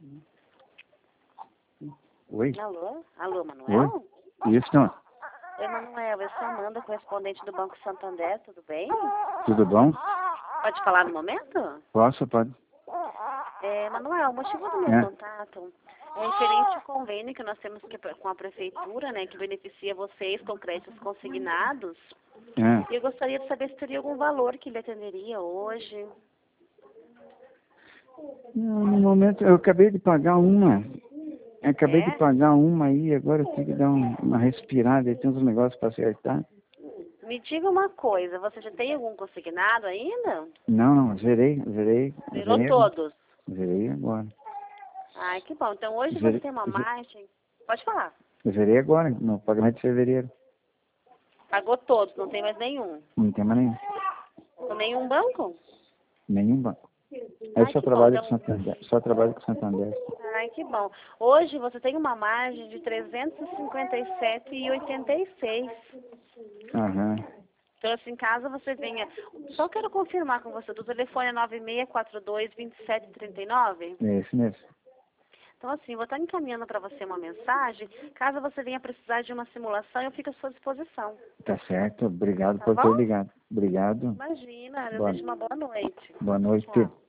Oi? Alô? Alô, Manuel? Oi? Isso, não. Oi, Manuel. Eu sou a Amanda, correspondente do Banco Santander. Tudo bem? Tudo bom? Pode falar no momento? Posso, pode. Manuel, o motivo do meu contato é referente ao convênio que nós temos com a prefeitura, né, que beneficia vocês com créditos consignados. E eu gostaria de saber se teria algum valor que lhe atenderia hoje. Não, no momento, eu acabei de pagar uma. Acabei de É? pagar uma aí, agora eu tenho que dar uma respirada, tem uns negócios para acertar. Me diga uma coisa, você já tem algum consignado ainda? Não, zerei. Virou todos? Zerei agora. Ai, que bom. Então hoje você Zerei, tem uma margem. Pode falar. zerei agora, no pagamento de fevereiro. Pagou todos, não tem mais nenhum. Não tem mais nenhum. Com nenhum banco? Nenhum banco. Eu Ai, só que bom. trabalho com Então, Santander. Só trabalho com Santander. ai, que bom. Hoje você tem uma margem de 357,86. Aham. Então, assim, caso você venha... Só quero confirmar com você, do telefone é 9642-2739? É esse mesmo. Então, assim, vou estar encaminhando para você uma mensagem. Caso você venha precisar de uma simulação, eu fico à sua disposição. Tá certo. Obrigado Tá por ter bom? ligado. Obrigado. Imagina, eu Boa, desejo uma boa noite. boa noite. Tchau.